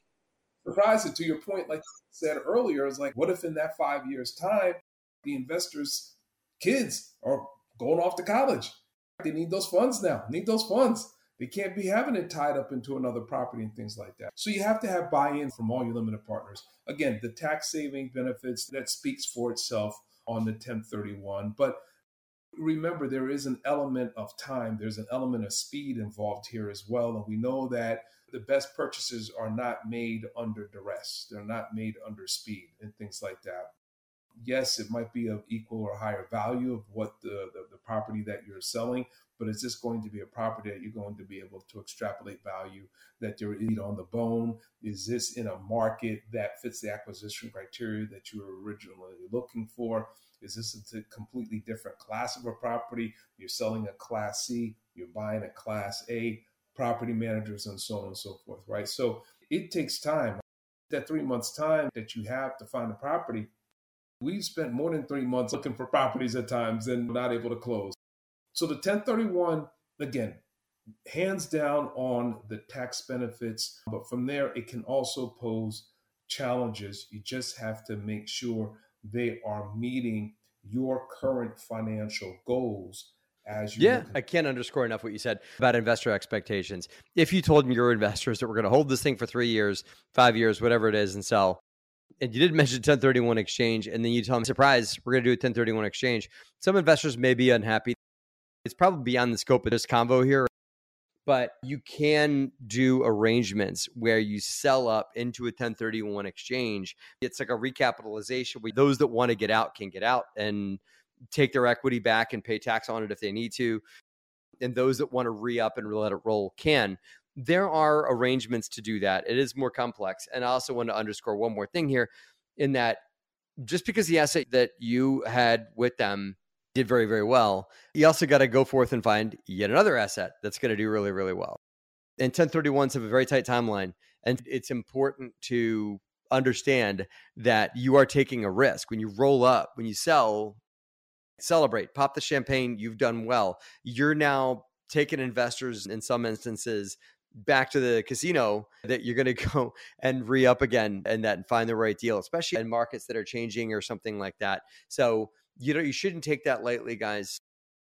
Surprise it, to your point, like you said earlier, is like, what if in that five years' time, the investors' kids are going off to college? They need those funds now, need those funds. They can't be having it tied up into another property and things like that. So you have to have buy-in from all your limited partners. Again, the tax saving benefits, that speaks for itself on the ten thirty-one. But remember, there is an element of time. There's an element of speed involved here as well. And we know that the best purchases are not made under duress. They're not made under speed and things like that. Yes, it might be of equal or higher value of what the, the, the property that you're selling, but is this going to be a property that you're going to be able to extrapolate value, that you're eat on the bone? Is this in a market that fits the acquisition criteria that you were originally looking for? Is this a completely different class of a property? You're selling a Class C, you're buying a Class A, property managers and so on and so forth, right? So it takes time. That three months time that you have to find a property, we've spent more than three months looking for properties at times and not able to close. So the ten thirty-one, again, hands down on the tax benefits, but from there, it can also pose challenges. You just have to make sure they are meeting your current financial goals as you. Yeah, I can't underscore enough what you said about investor expectations. If you told your investors that we're going to hold this thing for three years, five years, whatever it is, and sell, and you did mention ten thirty-one exchange, and then you tell them, surprise, we're going to do a ten thirty-one exchange, some investors may be unhappy. It's probably beyond the scope of this convo here, but you can do arrangements where you sell up into a ten thirty-one exchange. It's like a recapitalization where those that want to get out can get out and take their equity back and pay tax on it if they need to. And those that want to re-up and let it roll can. There are arrangements to do that. It is more complex. And I also want to underscore one more thing here, in that just because the asset that you had with them did very, very well, you also got to go forth and find yet another asset that's going to do really, really well. And ten thirty-ones have a very tight timeline. And it's important to understand that you are taking a risk. When you roll up, when you sell, celebrate, pop the champagne, you've done well. You're now taking investors in some instances back to the casino that you're going to go and re-up again and that and find the right deal, especially in markets that are changing or something like that. So you know, you shouldn't take that lightly, guys.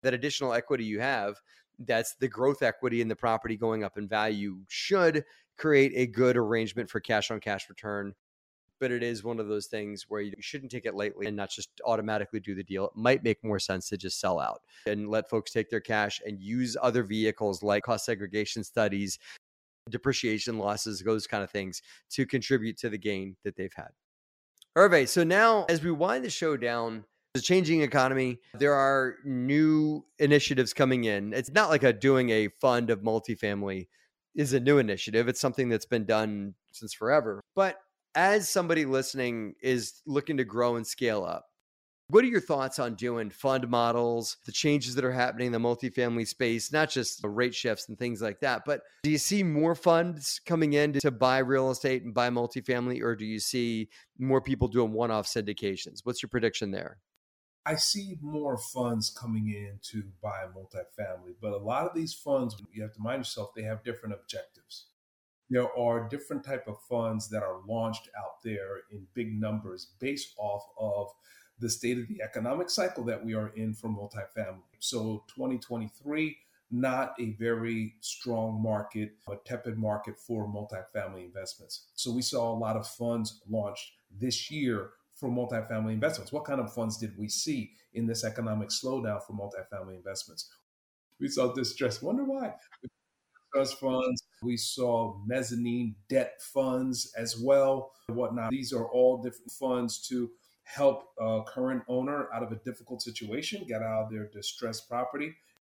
that additional equity you have, that's the growth equity in the property going up in value, should create a good arrangement for cash on cash return. But it is one of those things where you shouldn't take it lightly and not just automatically do the deal. It might make more sense to just sell out and let folks take their cash and use other vehicles like cost segregation studies, depreciation losses, those kind of things to contribute to the gain that they've had. Hervé, so now as we wind the show down, the changing economy, there are new initiatives coming in. It's not like a doing a fund of multifamily is a new initiative. It's something that's been done since forever. But as somebody listening is looking to grow and scale up, what are your thoughts on doing fund models, the changes that are happening in the multifamily space, not just the rate shifts and things like that, but do you see more funds coming in to buy real estate and buy multifamily, or do you see more people doing one-off syndications? What's your prediction there? I see more funds coming in to buy multifamily, but a lot of these funds, you have to mind yourself, they have different objectives. There are different type of funds that are launched out there in big numbers based off of the state of the economic cycle that we are in for multifamily. So twenty twenty-three, not a very strong market, a tepid market for multifamily investments. So we saw a lot of funds launched this year for multifamily investments. What kind of funds did we see in this economic slowdown for multifamily investments? We saw distress. Wonder why? Trust funds. We saw mezzanine debt funds as well, and whatnot. These are all different funds to help a current owner out of a difficult situation, get out of their distressed property.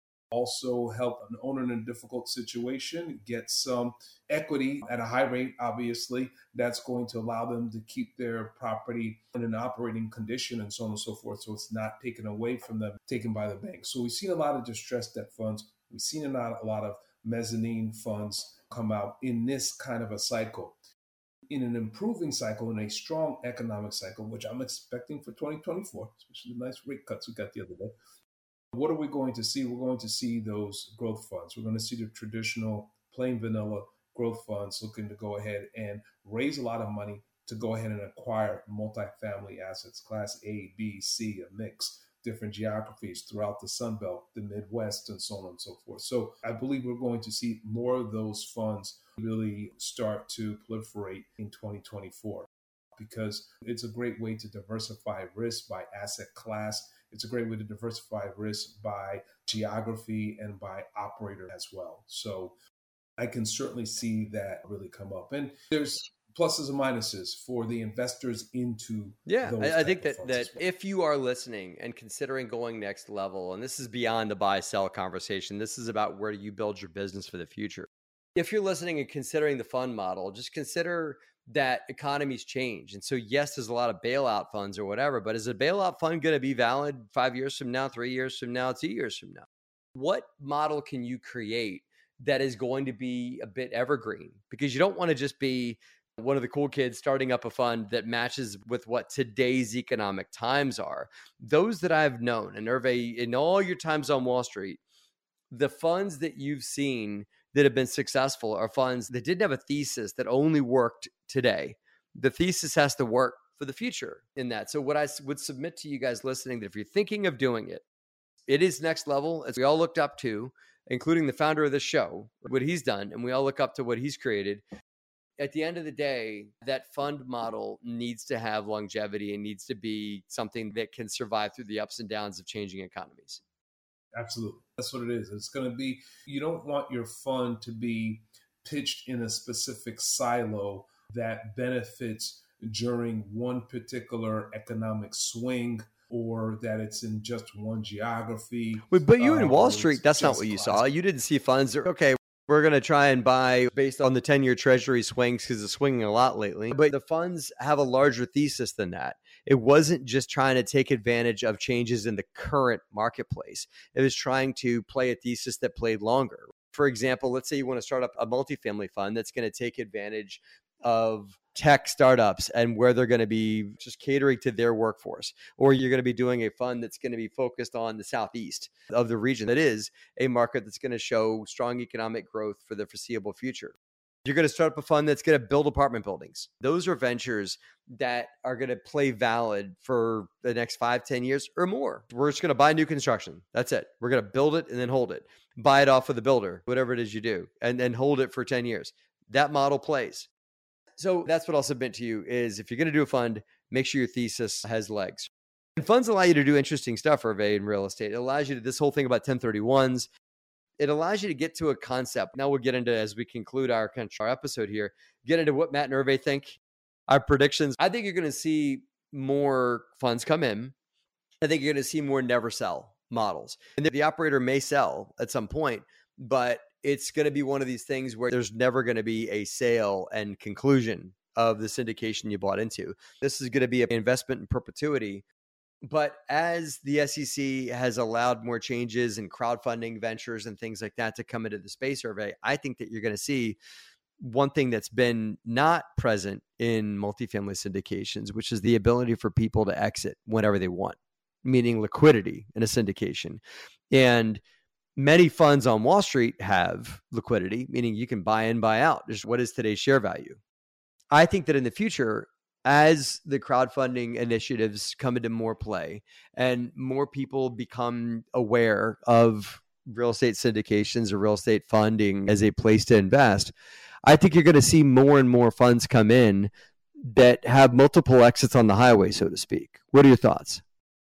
Also help an owner in a difficult situation get some equity at a high rate, obviously, that's going to allow them to keep their property in an operating condition and so on and so forth. So it's not taken away from them, taken by the bank. So we've seen a lot of distressed debt funds. We've seen a lot, a lot of mezzanine funds come out in this kind of a cycle. In an improving cycle, in a strong economic cycle, which I'm expecting for twenty twenty-four, especially the nice rate cuts we got the other day. What are we going to see? We're going to see those growth funds. We're going to see the traditional plain vanilla growth funds looking to go ahead and raise a lot of money to go ahead and acquire multifamily assets, class A, B, C, a mix, different geographies throughout the Sun Belt, the Midwest, and so on and so forth. So I believe we're going to see more of those funds really start to proliferate in twenty twenty-four because it's a great way to diversify risk by asset class. It's a great way to diversify risk by geography and by operator as well. So I can certainly see that really come up. And there's pluses and minuses for the investors into yeah those I, I think that that well. If you are listening and considering going next level, and this is beyond the buy sell conversation, this is about where do you build your business for the future. If you're listening and considering the fund model, just consider that economies change. And so yes, there's a lot of bailout funds or whatever, but is a bailout fund going to be valid five years from now, three years from now, two years from now? What model can you create that is going to be a bit evergreen? Because you don't want to just be one of the cool kids starting up a fund that matches with what today's economic times are. Those that I've known, and Hervé, in all your times on Wall Street, the funds that you've seen that have been successful are funds that didn't have a thesis that only worked today. The thesis has to work for the future in that. So what I would submit to you guys listening, that if you're thinking of doing it, it is next level, as we all looked up to, including the founder of the show, what he's done, and we all look up to what he's created. At the end of the day, that fund model needs to have longevity and needs to be something that can survive through the ups and downs of changing economies. Absolutely. That's what it is. It's going to be, you don't want your fund to be pitched in a specific silo that benefits during one particular economic swing, or that it's in just one geography. But you in um, Wall Street, that's not what you saw. You didn't see funds that, okay, we're going to try and buy based on the ten-year treasury swings because it's swinging a lot lately. But the funds have a larger thesis than that. It wasn't just trying to take advantage of changes in the current marketplace. It was trying to play a thesis that played longer. For example, let's say you want to start up a multifamily fund that's going to take advantage of tech startups and where they're going to be just catering to their workforce. Or you're going to be doing a fund that's going to be focused on the Southeast of the region. That is a market that's going to show strong economic growth for the foreseeable future. You're going to start up a fund that's going to build apartment buildings. Those are ventures that are going to play valid for the next five, ten years or more. We're just going to buy new construction. That's it. We're going to build it and then hold it. Buy it off of the builder, whatever it is you do, and then hold it for ten years. That model plays. So that's what I'll submit to you is if you're going to do a fund, make sure your thesis has legs. And funds allow you to do interesting stuff, Hervé, in real estate. It allows you to, this whole thing about ten thirty-ones, it allows you to get to a concept. Now we'll get into, as we conclude our, our episode here, get into what Matt and Hervé think, our predictions. I think you're going to see more funds come in. I think you're going to see more never sell models. And the, the operator may sell at some point, but it's going to be one of these things where there's never going to be a sale and conclusion of the syndication you bought into. This is going to be an investment in perpetuity. But as the S E C has allowed more changes in crowdfunding ventures and things like that to come into the space, Hervé, I think that you're going to see one thing that's been not present in multifamily syndications, which is the ability for people to exit whenever they want, meaning liquidity in a syndication. And many funds on Wall Street have liquidity, meaning you can buy in, buy out. Just what is today's share value? I think that in the future, as the crowdfunding initiatives come into more play and more people become aware of real estate syndications or real estate funding as a place to invest, I think you're going to see more and more funds come in that have multiple exits on the highway, so to speak. What are your thoughts?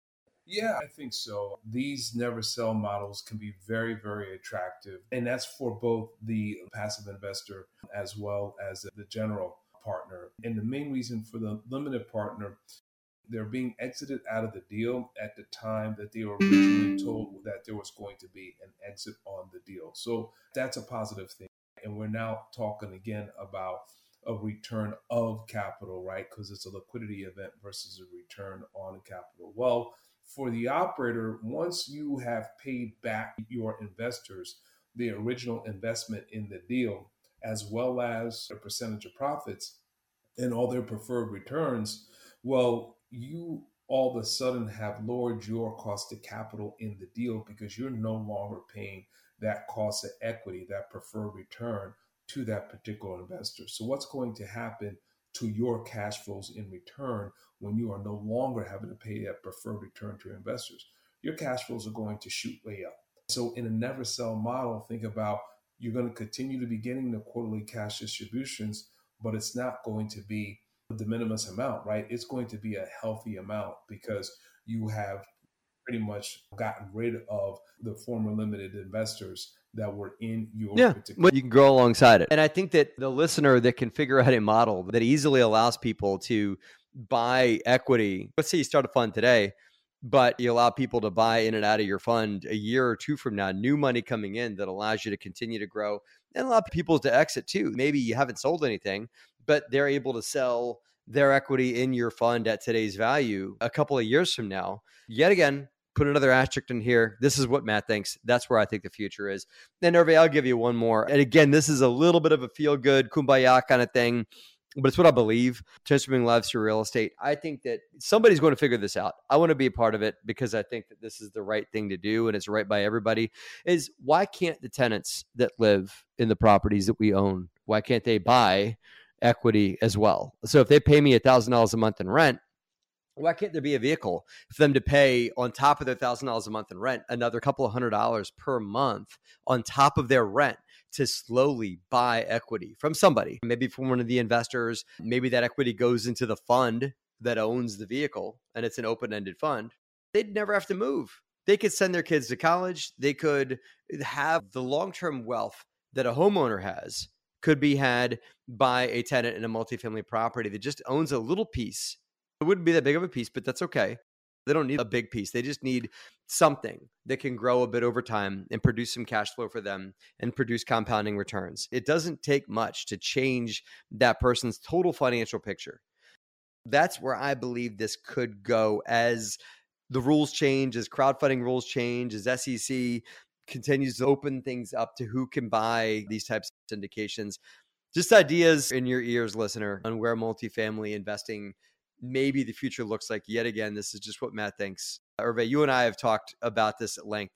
Yeah, I think so. These never sell models can be very, very attractive. And that's for both the passive investor as well as the general partner. And the main reason for the limited partner, they're being exited out of the deal at the time that they were originally told that there was going to be an exit on the deal. So that's a positive thing. And we're now talking again about a return of capital, right? Because it's a liquidity event versus a return on capital. Well, for the operator, once you have paid back your investors the original investment in the deal, as well as a percentage of profits and all their preferred returns, well, you all of a sudden have lowered your cost of capital in the deal because you're no longer paying that cost of equity, that preferred return to that particular investor. So what's going to happen to your cash flows in return when you are no longer having to pay that preferred return to your investors? Your cash flows are going to shoot way up. So in a never sell model, think about you're going to continue to be getting the quarterly cash distributions, but it's not going to be a de minimis amount, right? It's going to be a healthy amount because you have pretty much gotten rid of the former limited investors that were in your yeah, particular. Well, you can grow alongside it. And I think that the listener that can figure out a model that easily allows people to buy equity, let's say you start a fund today, but you allow people to buy in and out of your fund a year or two from now, new money coming in that allows you to continue to grow and allow people to exit too. Maybe you haven't sold anything, but they're able to sell their equity in your fund at today's value a couple of years from now. Yet again, put another asterisk in here. This is what Matt thinks. That's where I think the future is. And Hervé, I'll give you one more. And again, this is a little bit of a feel-good, kumbaya kind of thing, but it's what I believe. Transforming lives through real estate. I think that somebody's going to figure this out. I want to be a part of it because I think that this is the right thing to do and it's right by everybody. Is why can't the tenants that live in the properties that we own, why can't they buy equity as well? So if they pay me one thousand dollars a month in rent, why can't there be a vehicle for them to pay on top of their one thousand dollars a month in rent, another couple of hundred dollars per month on top of their rent to slowly buy equity from somebody, maybe from one of the investors? Maybe that equity goes into the fund that owns the vehicle and it's an open-ended fund. They'd never have to move. They could send their kids to college. They could have the long-term wealth that a homeowner has could be had by a tenant in a multifamily property that just owns a little piece. It wouldn't be that big of a piece, but that's okay. They don't need a big piece. They just need something that can grow a bit over time and produce some cash flow for them and produce compounding returns. It doesn't take much to change that person's total financial picture. That's where I believe this could go as the rules change, as crowdfunding rules change, as S E C continues to open things up to who can buy these types of syndications. Just ideas in your ears, listener, on where multifamily investing maybe the future looks like. Yet again, this is just what Matt thinks. Hervé, you and I have talked about this at length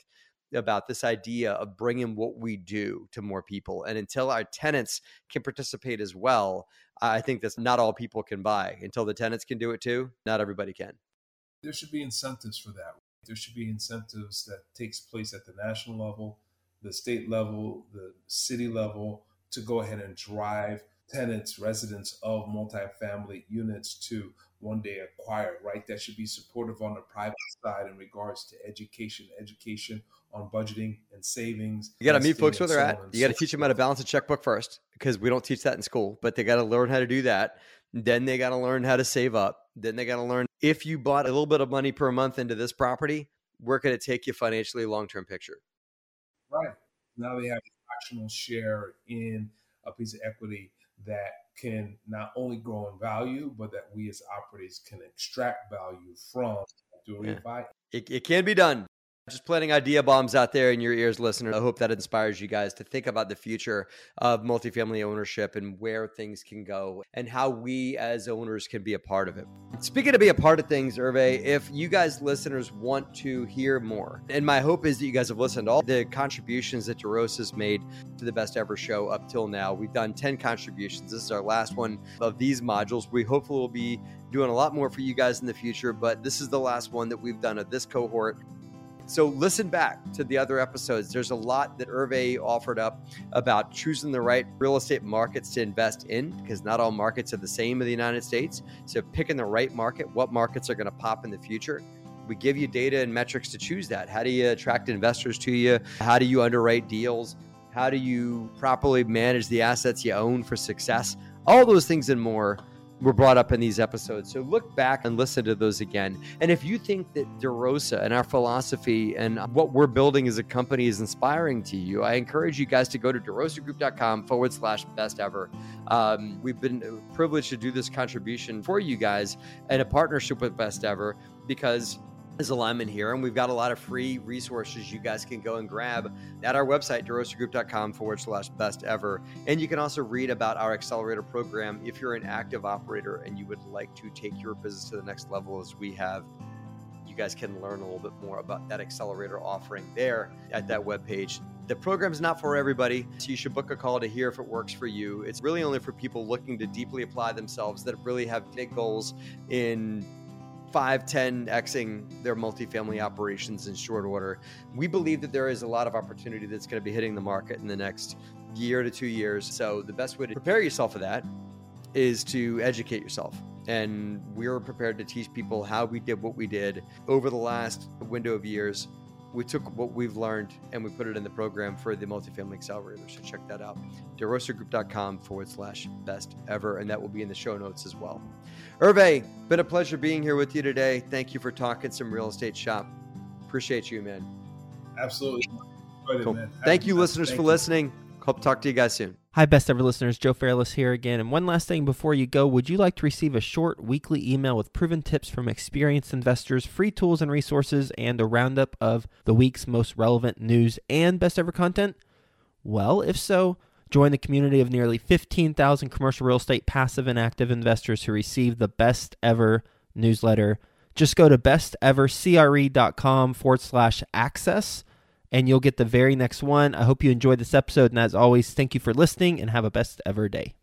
about this idea of bringing what we do to more people. And until our tenants can participate as well, I think that's not all people can buy. Until the tenants can do it too, not everybody can. There should be incentives for that. There should be incentives that takes place at the national level, the state level, the city level, to go ahead and drive tenants, residents of multifamily units to one day acquire, right? That should be supportive on the private side in regards to education, education on budgeting and savings. You got to meet folks where they're at. You got to teach them how to balance a checkbook first, because we don't teach that in school, but they got to learn how to do that. Then they got to learn how to save up. Then they got to learn, if you bought a little bit of money per month into this property, where could it take you financially, long-term picture? Right. Now they have a fractional share in a piece of equity that can not only grow in value, but that we as operators can extract value from doing it by. It, it can be done. Just planting idea bombs out there in your ears, listener. I hope that inspires you guys to think about the future of multifamily ownership and where things can go and how we as owners can be a part of it. Speaking of be a part of things, Hervé, if you guys listeners want to hear more, and my hope is that you guys have listened to all the contributions that DeRosa's made to the Best Ever Show up till now. We've done ten contributions. This is our last one of these modules. We hopefully will be doing a lot more for you guys in the future, but this is the last one that we've done of this cohort. So listen back to the other episodes. There's a lot that Hervé offered up about choosing the right real estate markets to invest in, because not all markets are the same in the United States. So picking the right market, what markets are going to pop in the future. We give you data and metrics to choose that. How do you attract investors to you? How do you underwrite deals? How do you properly manage the assets you own for success? All those things and more were brought up in these episodes. So look back and listen to those again. And if you think that DeRosa and our philosophy and what we're building as a company is inspiring to you, I encourage you guys to go to derosagroup.com forward slash best ever. Um, we've been privileged to do this contribution for you guys in a partnership with Best Ever, because there's alignment here, and we've got a lot of free resources you guys can go and grab at our website, derosagroup.com forward slash best ever. And you can also read about our accelerator program if you're an active operator and you would like to take your business to the next level as we have. You guys can learn a little bit more about that accelerator offering there at that webpage. The program is not for everybody, so you should book a call to hear if it works for you. It's really only for people looking to deeply apply themselves, that really have big goals in five, ten Xing their multifamily operations in short order. We believe that there is a lot of opportunity that's going to be hitting the market in the next year to two years. So the best way to prepare yourself for that is to educate yourself. And we're prepared to teach people how we did what we did over the last window of years. We took what we've learned and we put it in the program for the multifamily accelerator. So check that out. derosagroup.com forward slash best ever. And that will be in the show notes as well. Hervé, been a pleasure being here with you today. Thank you for talking some real estate shop. Appreciate you, man. Absolutely. Cool. Man. Thank you, listeners, Thank for you. listening. Hope to talk to you guys soon. Hi, Best Ever listeners. Joe Fairless here again. And one last thing before you go, would you like to receive a short weekly email with proven tips from experienced investors, free tools and resources, and a roundup of the week's most relevant news and Best Ever content? Well, if so, join the community of nearly fifteen thousand commercial real estate passive and active investors who receive the Best Ever newsletter. Just go to bestevercre.com forward slash access, and you'll get the very next one. I hope you enjoyed this episode, and as always, thank you for listening, and have a best ever day.